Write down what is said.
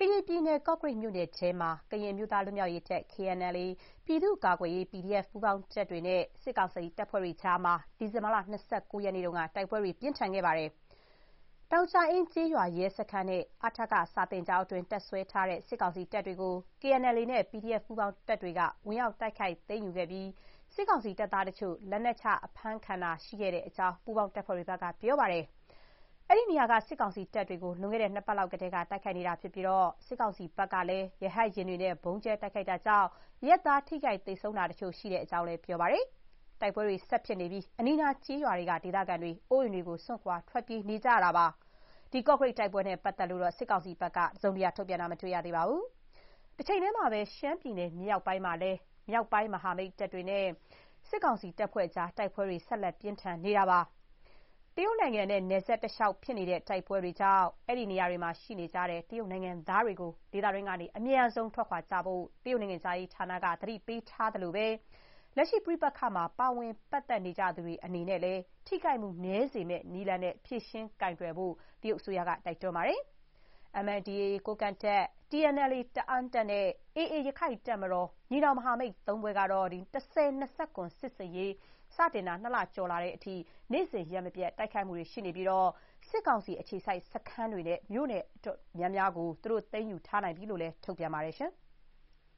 ရင်ပြည်နယ် ကော့ကရိတ်မြို့နယ်ထဲမှာ ကရင်အမျိုးသားလွတ်မြောက်ရေးတပ် KNLA ၊ ပြည်သူ့ကာကွယ်ရေး PDF ပူးပေါင်းတပ်တွေနဲ့ စစ်ကောင်စီတပ်ဖွဲ့တွေကြား ဒီဇင်ဘာ ၂၉ ရက်နေ့က တိုက်ပွဲတွေ ပြင်းထန်ခဲ့ပါတယ်။ တောင်ကြာအင်းကျေးရွာရဲစခန်းနဲ့ အထက စာသင်ကျောင်းအတွင်း တပ်စွဲထားတဲ့ စစ်ကောင်စီတပ်တွေကို KNLA နဲ့ PDF ပူးပေါင်းတပ်တွေက ဝင်ရောက်တိုက်ခိုက်သိမ်းယူခဲ့ပြီး စစ်ကောင်စီတပ်သားတချို့ လက်နက်ချအဖမ်းခံတာရှိခဲ့ကြောင်း ပူးပေါင်းတပ်ဖွဲ့တွေက ပြောပါတယ်။ အဲ့ဒီနေရာက စစ်ကောင်စီတပ်တွေကို လွန်ခဲ့တဲ့ 2 ပတ်လောက်ကတည်းက တိုက်ခိုက်နေတာဖြစ်ပြီး စစ်ကောင်စီဘက်ကလည်း ရဟတ်ယာဉ်တွေနဲ့ ဗုံးကြဲတိုက်ခိုက်တာကြောင့် အရပ်သားထိခိုက်သေဆုံးတာတချို့ရှိကြောင်းလည်း ပြောပါတယ်။ တိုက်ပွဲတွေဆက်ဖြစ်နေပြီး အနီးနားကျေးရွာတွေက ဒေသခံတွေ အိုးအိမ်တွေကို စွန့်ခွာထွက်ပြေးနေကြရတာပါ။ ဒီကော့ကရိတ်တိုက်ပွဲနဲ့ပတ်သက်လို့ စစ်ကောင်စီဘက်က တစုံတရာထုတ်ပြန်တာ မတွေ့ရသေးပါဘူး။ တချိန်တည်းမှာပဲ ရှမ်းပြည်နယ်မြောက်ပိုင်းမှာလည်း မြောက်ပိုင်းမဟာမိတ်တပ်တွေနဲ့ စစ်ကောင်စီတပ်ဖွဲ့ကြား တိုက်ပွဲတွေ ဆက်လက်ပြင်းထန်နေတာပါ။ တရုတ်နိုင်ငံနဲ့ နယ်စပ်တလျှောက်ဖြစ်နေတဲ့ တိုက်ပွဲတွေကြောင့် အဲ့ဒီနေရာတွေမှာရှိနေကြတဲ့ တရုတ်နိုင်ငံသားတွေကို ဒေသတွင်းကနေ အမြန်ဆုံးထွက်ခွာကြဖို့ တရုတ်နိုင်ငံခြားရေးဌာနက သတိပေးထားသလို လက်ရှိပဋိပက္ခမှာ ပါဝင်ပတ်သက်နေကြသူတွေအနေနဲ့လည်း ထိခိုက်မှုနည်းစေမယ့်နည်းလမ်းနဲ့ ဖြေရှင်းကိုင်တွယ်ဖို့ တရုတ်အစိုးရက တိုက်တွန်းပါတယ်။ MNDAA ကိုးကန့်တပ်၊ TNLA တအာင်းတပ်နဲ့ AA ရက္ခိုင့်တပ်မတော် ညီနောင်မဟာမိတ် ၃ ဖွဲ့ကတော့ ၁၀၂၇ စစ်ဆင်ရေး စတင်တာ ၂ လကျော်လာတဲ့အထိ နေ့စဉ်ရက်မပြတ် တိုက်ခိုက်မှုတွေရှိနေပြီး စစ်ကောင်စီအခြေစိုက်စခန်းတွေနဲ့ မြို့နယ်တော်တော်များများကို သိမ်းယူထားနိုင်ပြီလို့လည်း ထုတ်ပြန်ပါတယ်။